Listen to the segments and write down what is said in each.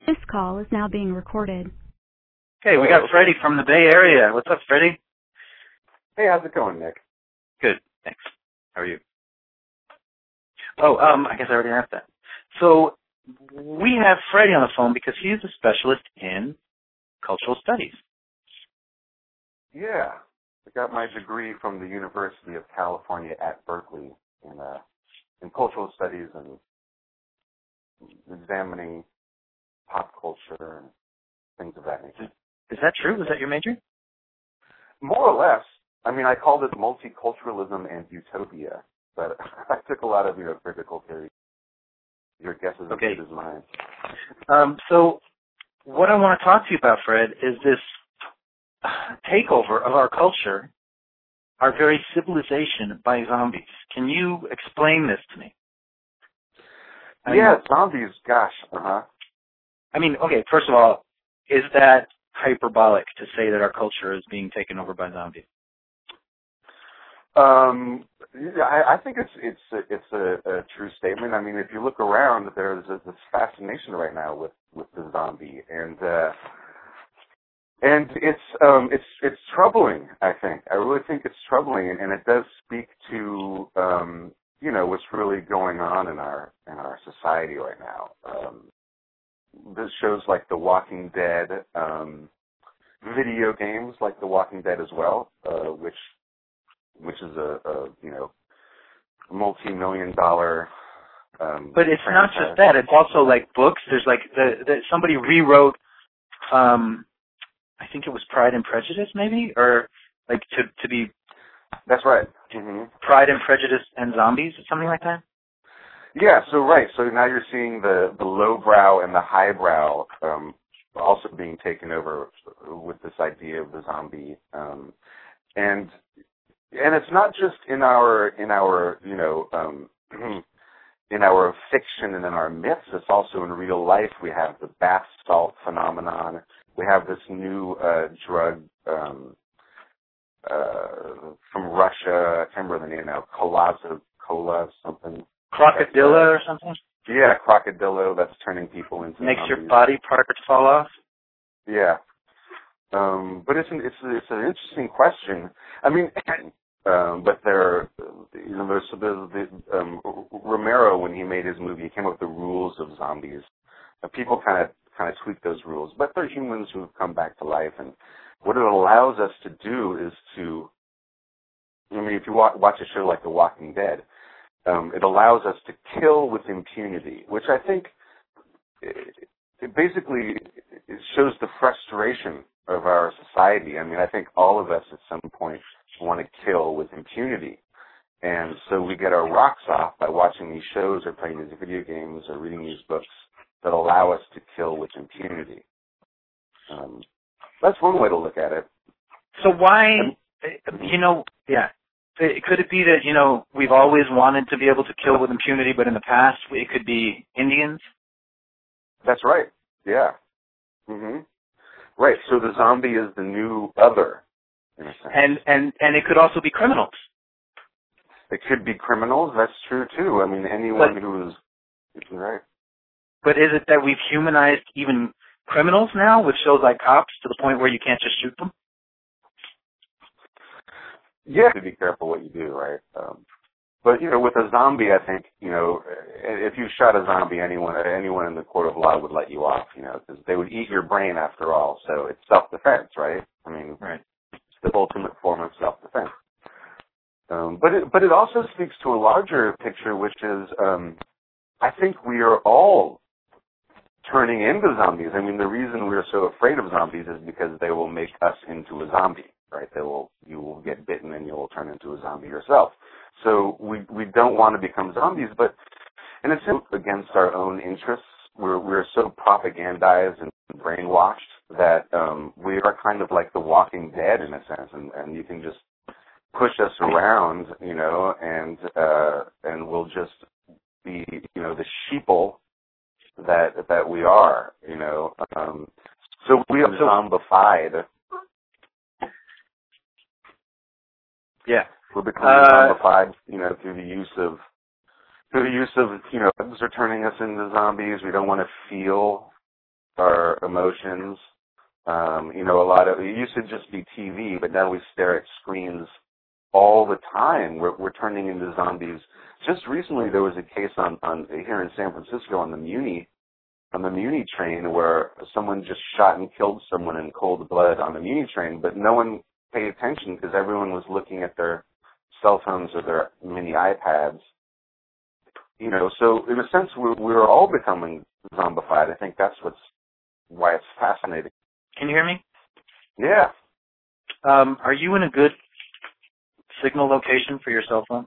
This call is now being recorded. Okay, we got Freddie from the Bay Area. What's up, Freddie? Hey, how's it going, Nick? Good, thanks. How are you? Oh, I guess I already asked that. So we have Freddie on the phone because he's a specialist in cultural studies. Yeah, I got my degree from the University of California at Berkeley in cultural studies and examining pop culture and things of that nature. Is that true? Is that your major? More or less. I mean, I called it multiculturalism and utopia, but I took a lot of, critical theory. Your guess is as good as mine. So what I want to talk to you about, Fred, is this takeover of our culture, our very civilization by zombies. Can you explain this to me? Zombies, gosh, I mean, okay, first of all, is that hyperbolic to say that our culture is being taken over by zombies? I think it's a true statement. I mean, if you look around, there's this fascination right now with the zombie, and it's troubling. I think I really think it's troubling, and it does speak to what's really going on in our society right now. This shows like The Walking Dead, video games like The Walking Dead as well, which is a multi-million-dollar. But it's not just that; it's also like books. There's like somebody rewrote. I think it was Pride and Prejudice, maybe, or like to be. That's right. Mm-hmm. Pride and Prejudice and Zombies, or something like that. Yeah. So now you're seeing the lowbrow and the highbrow also being taken over with this idea of the zombie, and it's not just in our in our fiction and in our myths. It's also in real life. We have the bath salt phenomenon. We have this new drug from Russia. I can't remember the name now. Cola something. Crocodilla or something? Yeah, crocodillo. That's turning people into makes zombies. Your body parts fall off. Yeah, but it's an interesting question. I mean, but Romero, when he made his movie, he came up with the rules of zombies. People kind of tweak those rules, but they're humans who have come back to life, and what it allows us to do is to, if you watch a show like The Walking Dead, it allows us to kill with impunity, which I think it basically shows the frustration of our society. I mean, I think all of us at some point want to kill with impunity. And so we get our rocks off by watching these shows or playing these video games or reading these books that allow us to kill with impunity. That's one way to look at it. So why, could it be that, we've always wanted to be able to kill with impunity, but in the past it could be Indians? That's right. Yeah. Mm-hmm. Right. So the zombie is the new other, in a sense. And it could also be criminals. It could be criminals. That's true too. I mean, anyone who is right. But is it that we've humanized even criminals now with shows like Cops to the point where you can't just shoot them? Yeah, you have to be careful what you do, right? But with a zombie, I think if you shot a zombie, anyone in the court of law would let you off, because they would eat your brain after all. So it's self-defense, right? I mean, right. It's the ultimate form of self-defense. But it also speaks to a larger picture, which is I think we are all turning into zombies. I mean, the reason we're so afraid of zombies is because they will make us into a zombie, right? You will get bitten and you will turn into a zombie yourself. So we don't want to become zombies, but and it's against our own interests. We're so propagandized and brainwashed that we are kind of like the Walking Dead in a sense, and you can just push us around, and we'll just be, the sheeple that we are, So we are zombified. Yeah. We're becoming zombified, through the use of, drugs are turning us into zombies. We don't want to feel emotions. It used to just be TV, but now we stare at screens all the time. We're turning into zombies. Just recently, there was a case on here in San Francisco on the Muni train where someone just shot and killed someone in cold blood on the Muni train, but no one paid attention because everyone was looking at their cell phones or their mini iPads. So in a sense, we're all becoming zombified. I think that's why it's fascinating. Can you hear me? Yeah. Are you in a good signal location for your cell phone?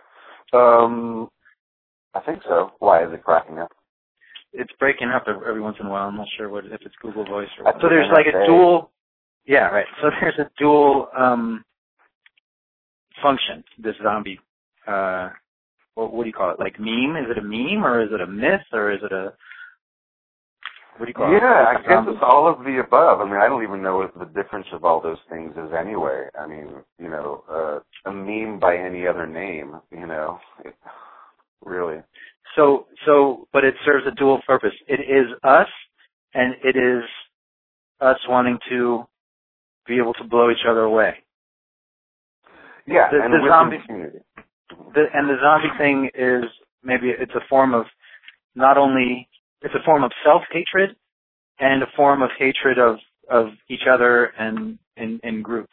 I think so. Why is it cracking up? It's breaking up every once in a while. I'm not sure if it's Google Voice or what. So there's like a dual. Yeah, right. So there's a dual function. This zombie. What do you call it? Like meme? Is it a meme or is it a myth or is it a? What do you call it? Yeah, I guess it's all of the above. I mean, I don't even know what the difference of all those things is anyway. I mean, a meme by any other name, really. But it serves a dual purpose. It is us, and it is us wanting to be able to blow each other away. Yeah, and the zombie community. And the zombie thing is maybe it's a form of it's a form of self-hatred and a form of hatred of each other and in groups.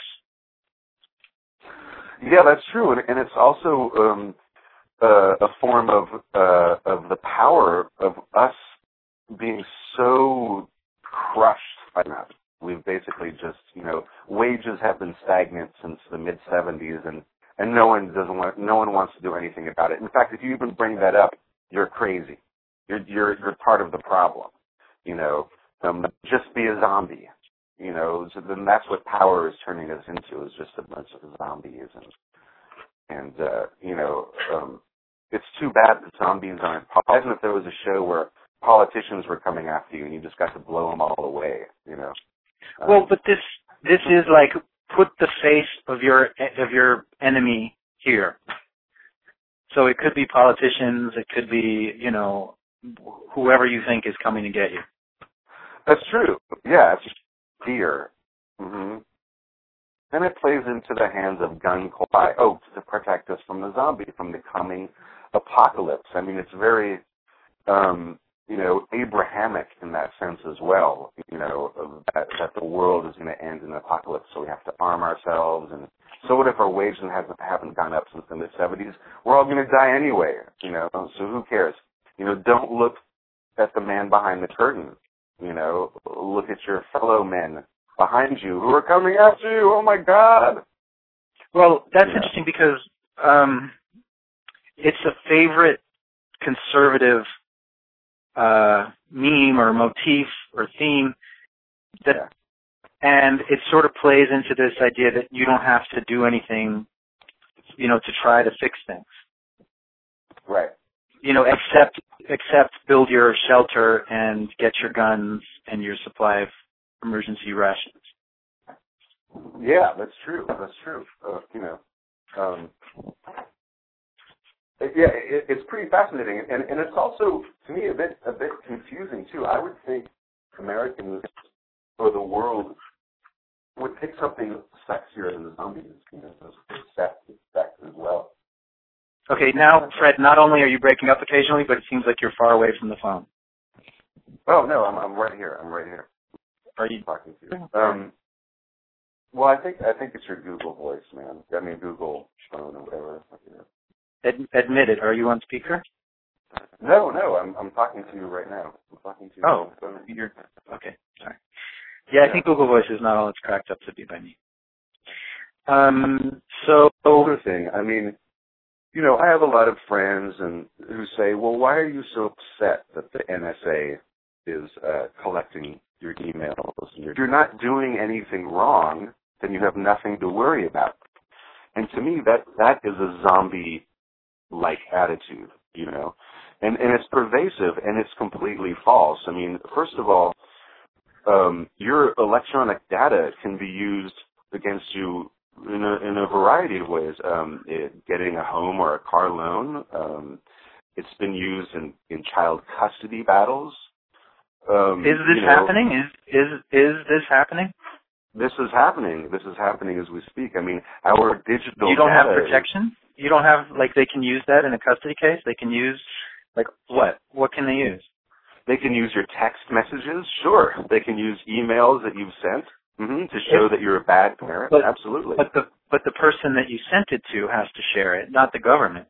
Yeah, that's true, and it's also a form of the power of us being so crushed by that. We've basically just, wages have been stagnant since the mid-'70s, and no one wants to do anything about it. In fact, if you even bring that up, you're crazy. You're part of the problem. Just be a zombie. So then that's what power is turning us into, is just a bunch of zombies. And it's too bad that zombies aren't. Imagine if there was a show where politicians were coming after you and you just got to blow them all away. Well, but this is like put the face of your enemy here. So it could be politicians. It could be whoever you think is coming to get you. That's true. Yeah, it's fear. Mm-hmm. And it plays into the hands of gun to protect us from the zombie, from the coming apocalypse. I mean, it's very, Abrahamic in that sense as well, that the world is going to end in an apocalypse, so we have to arm ourselves. And so what if our wages haven't gone up since the mid-'70s? We're all going to die anyway, so who cares? Don't look at the man behind the curtain. Look at your fellow men behind you who are coming after you. Oh my God! Well, that's interesting because it's a favorite conservative meme or motif or theme and it sort of plays into this idea that you don't have to do anything, to try to fix things. Right. Except build your shelter and get your guns and your supply of emergency rations. Yeah, that's true. It's pretty fascinating, and it's also, to me, a bit confusing too. I would think Americans or the world would pick something sexier than the zombies, sex as well. Okay, now, Fred, not only are you breaking up occasionally, but it seems like you're far away from the phone. Oh no, I'm right here. Are you talking to you? Well, I think it's your Google Voice, man. I mean, Google phone or whatever. Admit it. Are you on speaker? No. I'm talking to you right now. I'm talking to you. Oh, you're okay. Sorry. Yeah, I think Google Voice is not all it's cracked up to be by me. So another thing. I mean, I have a lot of friends who say, "Well, why are you so upset that the NSA is collecting your emails? If you're not doing anything wrong, then you have nothing to worry about." And to me, that is a zombie-like attitude, and it's pervasive and it's completely false. I mean, first of all, your electronic data can be used against you in a variety of ways. Getting a home or a car loan. It's been used in child custody battles. Is this happening? Is this happening? This is happening. This is happening as we speak. I mean, our digital You don't have data protection? You don't have, like, they can use that in a custody case? They can use, like, what? What can they use? They can use your text messages. Sure. They can use emails that you've sent to show that you're a bad parent. Absolutely. But the person that you sent it to has to share it, not the government.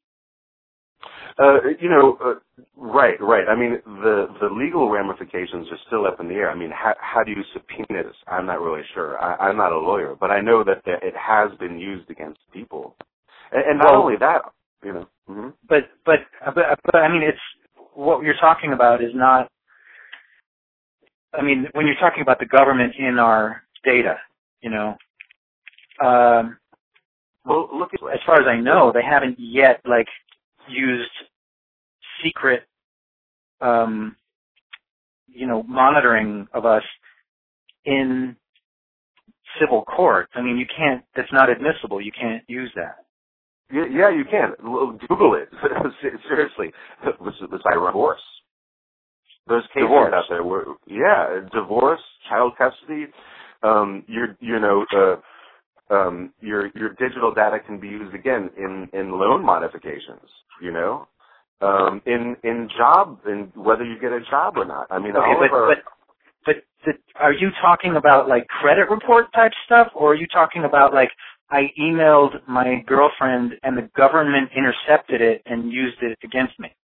Right. I mean, the legal ramifications are still up in the air. I mean, how do you subpoena this? I'm not really sure. I'm not a lawyer, but I know that it has been used against people. And not only that, But I mean, it's what you're talking about is not. I mean, when you're talking about the government in our data, well, look at, as far as I know, they haven't yet used secret, monitoring of us in civil court. I mean, you can't. That's not admissible. You can't use that. Yeah, you can. Google it. Seriously. This divorce. There's cases out there where, divorce, child custody, your digital data can be used again in loan modifications, in job, in whether you get a job or not. I mean, but are you talking about credit report type stuff, or are you talking about I emailed my girlfriend and the government intercepted it and used it against me?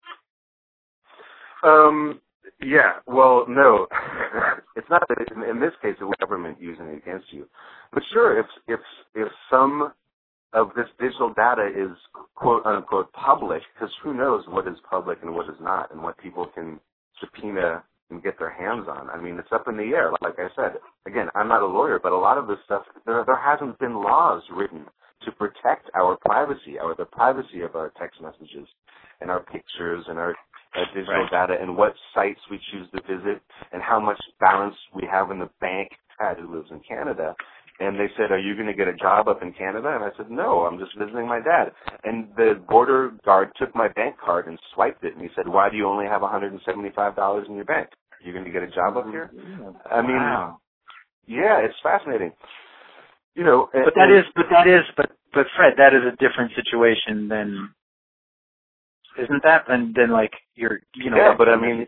Yeah, well, no. It's not that in this case it was government using it against you. But sure, if some of this digital data is quote unquote public, because who knows what is public and what is not, and what people can subpoena and get their hands on. I mean, it's up in the air. Like I said, again, I'm not a lawyer, but a lot of this stuff, there hasn't been laws written to protect our privacy, the privacy of our text messages and our pictures and our digital data, and what sites we choose to visit, and how much balance we have in the bank. Dad, who lives in Canada, and they said, "Are you going to get a job up in Canada?" And I said, "No, I'm just visiting my dad." And the border guard took my bank card and swiped it, and he said, "Why do you only have $175 in your bank? Are you going to get a job up here?" I mean, yeah, it's fascinating. But Fred, that is a different situation than. Isn't that than you're Yeah, but I mean,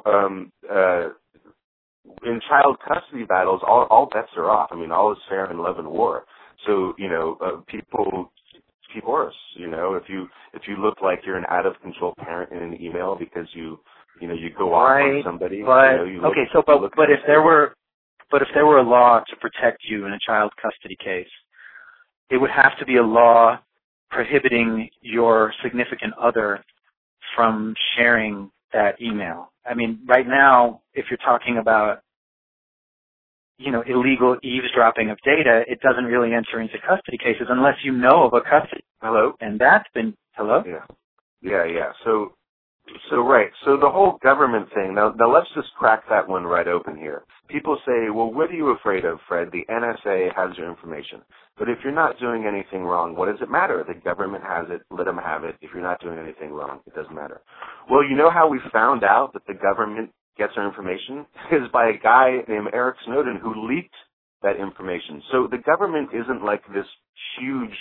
in child custody battles, all bets are off. I mean, all is fair in love and war. So people divorce. If you look like you're an out of control parent in an email because you go off on somebody. But if there were a law to protect you in a child custody case, it would have to be a law prohibiting your significant other from sharing that email. I mean, right now, if you're talking about, illegal eavesdropping of data, it doesn't really enter into custody cases unless you know of a custody. Hello? And that's been, hello? Yeah. So right. So the whole government thing, now let's just crack that one right open here. People say, well, what are you afraid of, Fred? The NSA has your information. But if you're not doing anything wrong, what does it matter? The government has it. Let them have it. If you're not doing anything wrong, it doesn't matter. Well, you know how we found out that the government gets our information? Is by a guy named Eric Snowden who leaked that information. So the government isn't like this huge,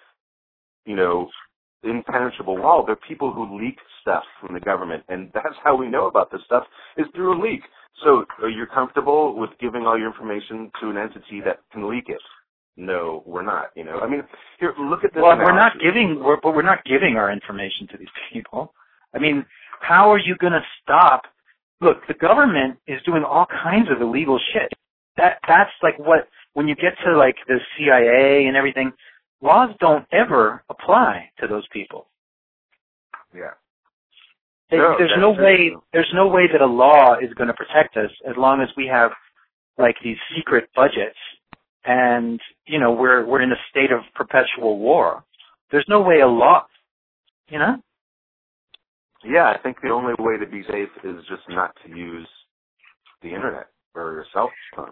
impenetrable wall. There are people who leak stuff from the government, and that's how we know about this stuff, is through a leak. So are you comfortable with giving all your information to an entity that can leak it? No, we're not. I mean, here, look at this. Well, we're not giving our information to these people. I mean, how are you going to stop? Look, the government is doing all kinds of illegal shit. That's when you get to the CIA and everything, laws don't ever apply to those people. Yeah. There's no way that a law is going to protect us as long as we have these secret budgets and we're in a state of perpetual war. There's no way a law, Yeah, I think the only way to be safe is just not to use the internet or your cell phone,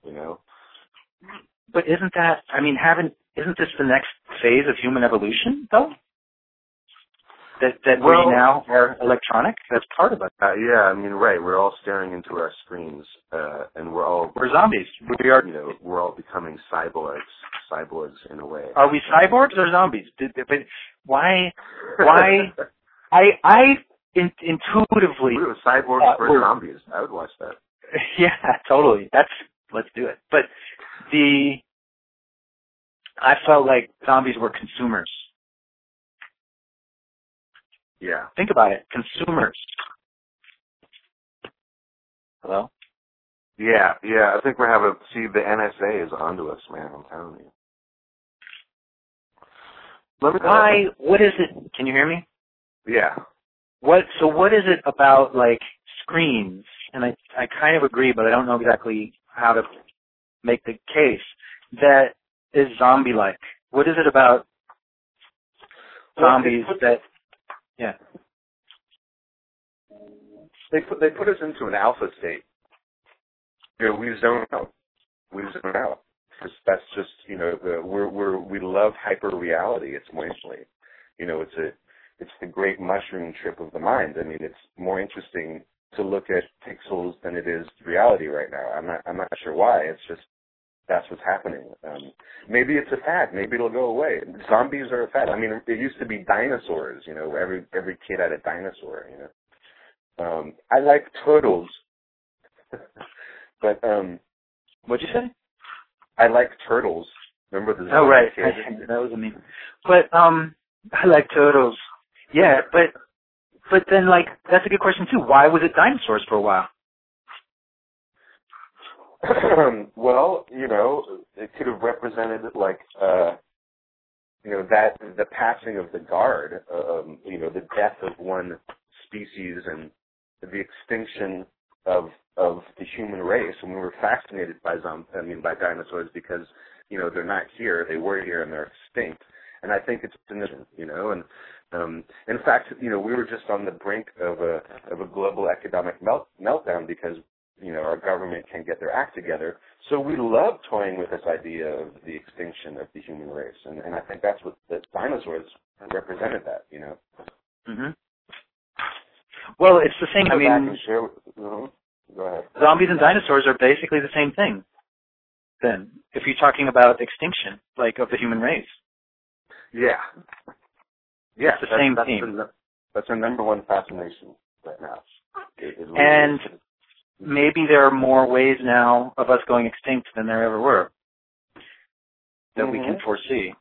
But isn't this the next phase of human evolution, though? that we now are electronic? That's part of it. Yeah, I mean, right. We're all staring into our screens, and we're zombies. We are. We're all becoming cyborgs in a way. Are we cyborgs or zombies? Why? I intuitively. We were cyborgs for zombies. I would watch that. Yeah, totally. Let's do it. But I felt like zombies were consumers. Yeah. Think about it. Consumers. Hello? Yeah. I think the NSA is onto us, man. I'm telling you. Why? What is it? Can you hear me? Yeah. What is it about, like, screens? And I kind of agree, but I don't know exactly how to make the case that is zombie-like. What is it about zombies that... Yeah. They put us into an alpha state. We zone out. Because that's just, we love hyper reality. It's mostly, it's the great mushroom trip of the mind. I mean, it's more interesting to look at pixels than it is reality right now. I'm not sure why. It's just that's what's happening. Maybe it's a fad. Maybe it'll go away. Zombies are a fad. I mean, it used to be dinosaurs. Every kid had a dinosaur. I like turtles, but what'd you say? I like turtles. Remember the zombie right. kid? That was a meme. But I like turtles. Yeah, but then, like, that's a good question too. Why was it dinosaurs for a while? Well, it could have represented like, that the passing of the guard, the death of one species and the extinction of the human race. And we were fascinated by dinosaurs because, they're not here. They were here and they're extinct. And I think it's and in fact, we were just on the brink of a global economic meltdown because our government can't get their act together. So we love toying with this idea of the extinction of the human race, and I think that's what the dinosaurs represented. That Mm-hmm. Well, it's the same. Go ahead. Zombies and dinosaurs are basically the same thing. Then, if you're talking about extinction, like of the human race. Yeah. It's the same theme. That's our number one fascination right now. And maybe there are more ways now of us going extinct than there ever were that we can foresee.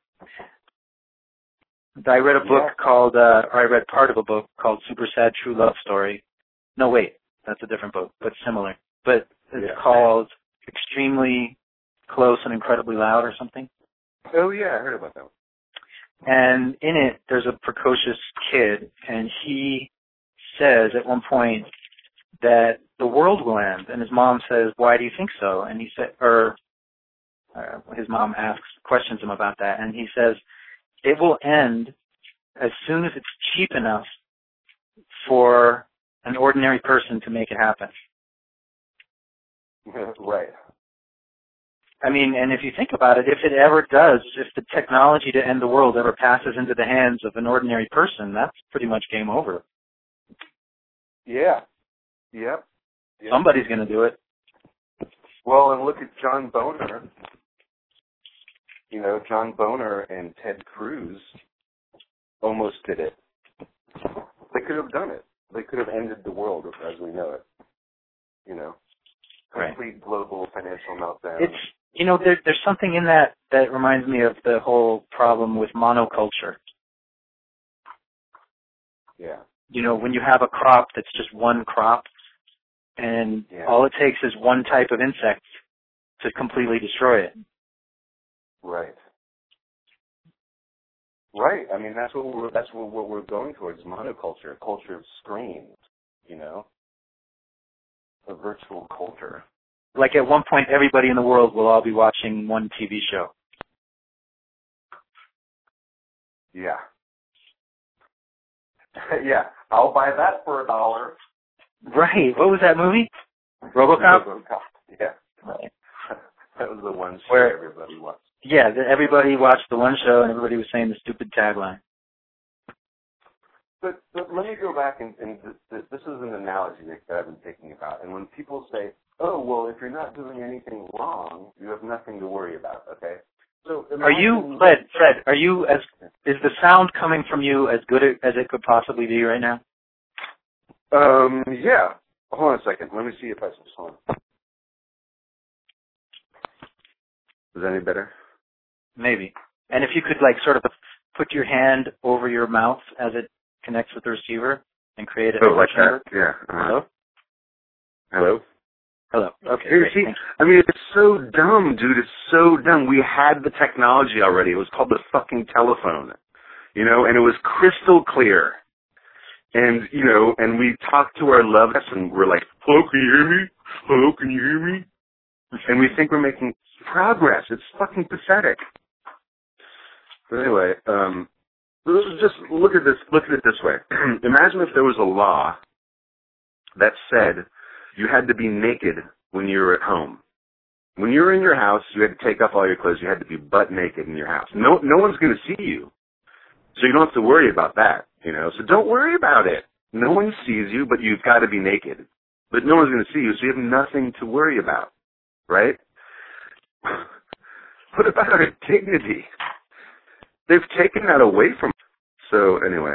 I read a book called, I read part of a book called Super Sad True Love Story. No, wait, that's a different book, but similar. But it's called Extremely Close and Incredibly Loud or something. Oh, yeah, I heard about that one. And in it, there's a precocious kid, and he says at one point that the world will end. And his mom says, "Why do you think so?" And he said, his mom questions him about that, and he says, "It will end as soon as it's cheap enough for an ordinary person to make it happen." Right. I mean, and if you think about it, if it ever does, if the technology to end the world ever passes into the hands of an ordinary person, that's pretty much game over. Yeah. Yep. Somebody's going to do it. Well, and look at John Boner. John Boner and Ted Cruz almost did it. They could have done it. They could have ended the world as we know it. Complete global financial meltdown. It's, there's something in that reminds me of the whole problem with monoculture. Yeah. When you have a crop that's just one crop, and all it takes is one type of insect to completely destroy it. Right. Right. I mean, that's what we're going towards, monoculture, a culture of screens, a virtual culture. Like at one point, everybody in the world will all be watching one TV show. Yeah. Yeah. I'll buy that for $1. Right. What was that movie? RoboCop? Yeah. Right. That was the one show everybody watched. Yeah, everybody watched the one show and everybody was saying the stupid tagline. But let me go back and this is an analogy that I've been thinking about. And when people say, "Oh, well, if you're not doing anything wrong, you have nothing to worry about," okay? So are you, Fred? Are you is the sound coming from you as good as it could possibly be right now? Yeah. Hold on a second. Let me see if I can. Hold on. Is that any better? Maybe. And if you could sort of put your hand over your mouth as it connects with the receiver and create a like chamber. that? Yeah. Hello? Hello? Hello. Okay. Here, Great. see, I mean, it's so dumb, dude. It's so dumb. We had the technology already. It was called the fucking telephone, and it was crystal clear. And, and we talked to our loved ones and we're like, "Hello, can you hear me? Hello, can you hear me?" And we think we're making progress. It's fucking pathetic. But anyway, just look at it this way. Imagine if there was a law that said you had to be naked when you were at home. When you were in your house, you had to take off all your clothes. You had to be butt naked in your house. No one's going to see you. So you don't have to worry about that, So don't worry about it. No one sees you, but you've got to be naked. But no one's going to see you, so you have nothing to worry about, right? What about our dignity? They've taken that away from us. So anyway.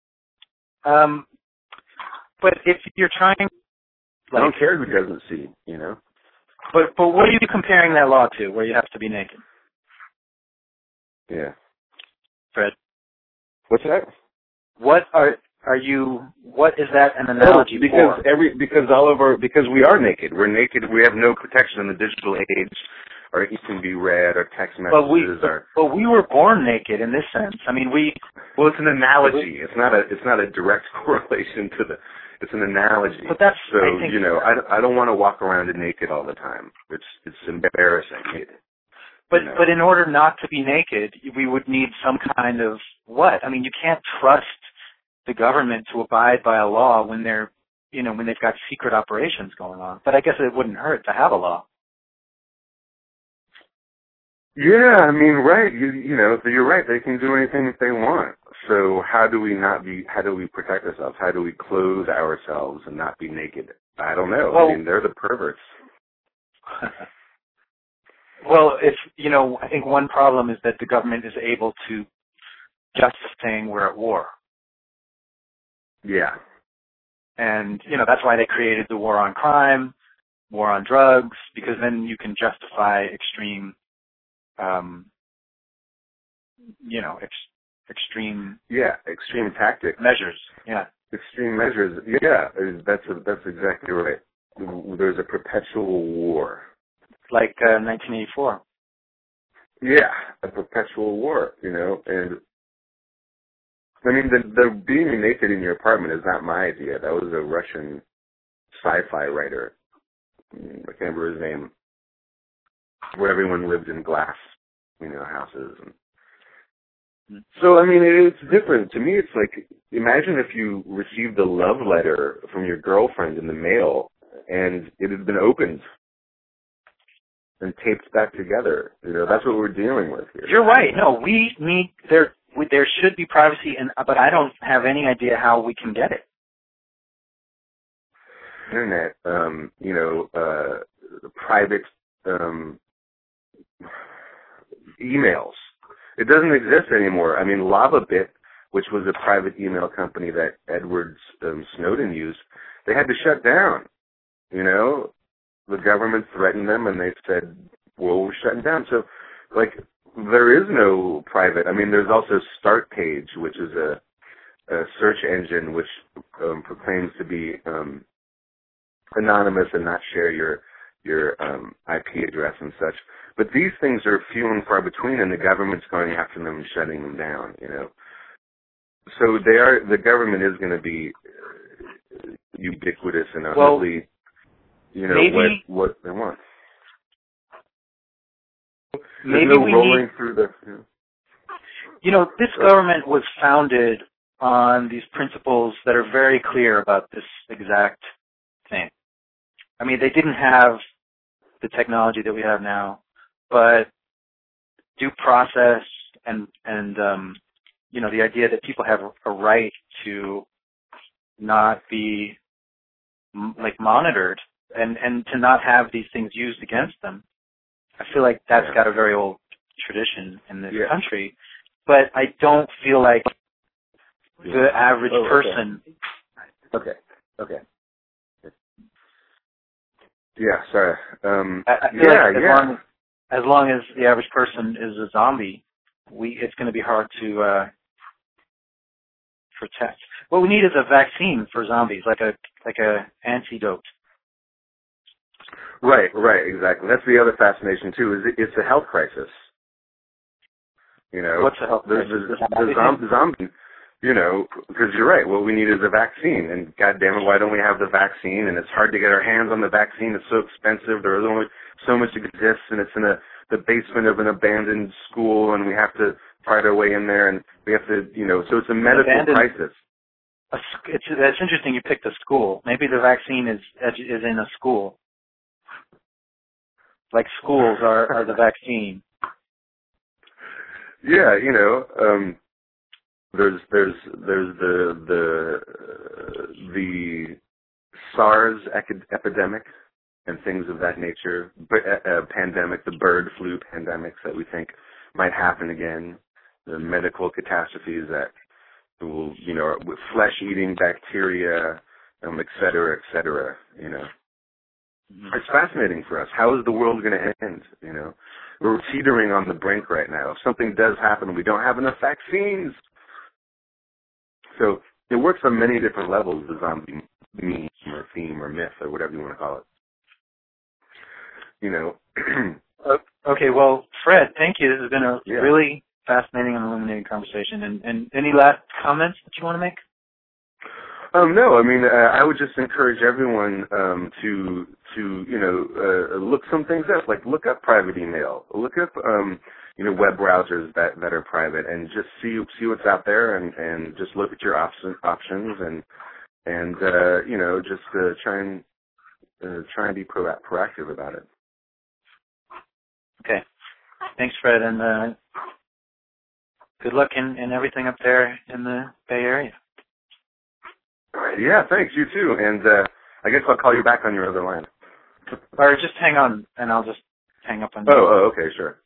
But if you're trying... I don't care who doesn't see, But what are you comparing that law to, where you have to be naked? Yeah. Fred? What's that? What is that an analogy for? Because we are naked. We're naked. We have no protection in the digital age. Our emails can be read, our text messages But we were born naked in this sense. I mean, well, it's an analogy. It's not a direct correlation to the. It's an analogy. But that's so I think, I don't want to walk around naked all the time. It's embarrassing. But in order not to be naked, we would need some kind of what? I mean, you can't trust the government to abide by a law when when they've got secret operations going on. But I guess it wouldn't hurt to have a law. Yeah, I mean, right. You're right. They can do anything that they want. So how do we protect ourselves? How do we clothe ourselves and not be naked? I don't know. Well, I mean, they're the perverts. Well, I think one problem is that the government is able to justify saying we're at war. Yeah. And, that's why they created the war on crime, war on drugs, because then you can justify extreme, extreme tactics. Measures. Yeah. Extreme measures. Yeah, that's exactly right. There's a perpetual war. Like 1984. Yeah, a perpetual war, and I mean, the being naked in your apartment is not my idea. That was a Russian sci-fi writer. I can't remember his name. Where everyone lived in glass, houses. And so, I mean, it's different. To me, it's like, imagine if you received a love letter from your girlfriend in the mail and it had been opened and taped back together. That's what we're dealing with here. You're right. No, there should be privacy, but I don't have any idea how we can get it. Internet, private emails. It doesn't exist anymore. I mean, LavaBit, which was a private email company that Edward Snowden used, they had to shut down. The government threatened them, and they said, well, we're shutting down. So, there is no private. I mean, there's also Startpage, which is a search engine which proclaims to be anonymous and not share your IP address and such. But these things are few and far between, and the government's going after them and shutting them down, So the government is going to be ubiquitous and utterly, what they want. Maybe no we rolling need, through the... this government was founded on these principles that are very clear about this exact thing. I mean, they didn't have the technology that we have now, but due process and the idea that people have a right to not be monitored and to not have these things used against them. I feel like that's got a very old tradition in this country, but I don't feel like the average person. Okay. Yeah, sorry. I feel like as long as the average person is a zombie, it's going to be hard to protect. What we need is a vaccine for zombies, like a antidote. Right, exactly. That's the other fascination too. Is it's a health crisis. What's a health crisis? The zombie. Because you're right. What we need is a vaccine, and goddamn it, why don't we have the vaccine? And it's hard to get our hands on the vaccine. It's so expensive. There's only so much exists, and it's in the basement of an abandoned school, and we have to fight our way in there, and we have to, so it's a medical crisis. It's interesting you picked a school. Maybe the vaccine is in a school. Like schools are the vaccine. Yeah, there's the SARS epidemic and things of that nature, pandemic, the bird flu pandemics that we think might happen again, the medical catastrophes that will, with flesh-eating bacteria, et cetera, et cetera, It's fascinating for us. How is the world going to end, We're teetering on the brink right now. If something does happen, we don't have enough vaccines. So it works on many different levels, the zombie meme or theme or myth or whatever you want to call it. Okay, well, Fred, thank you. This has been a really fascinating and illuminating conversation. And any last comments that you want to make? No, I mean, I would just encourage everyone to look some things up, like look up private email, look up web browsers that are private, and just see what's out there, and just look at your options, and just try and be proactive about it. Okay, thanks, Fred, and good luck in everything up there in the Bay Area. All right, yeah, thanks, you too, and I guess I'll call you back on your other line. Or just hang on, and I'll just hang up on you. Oh, okay, sure.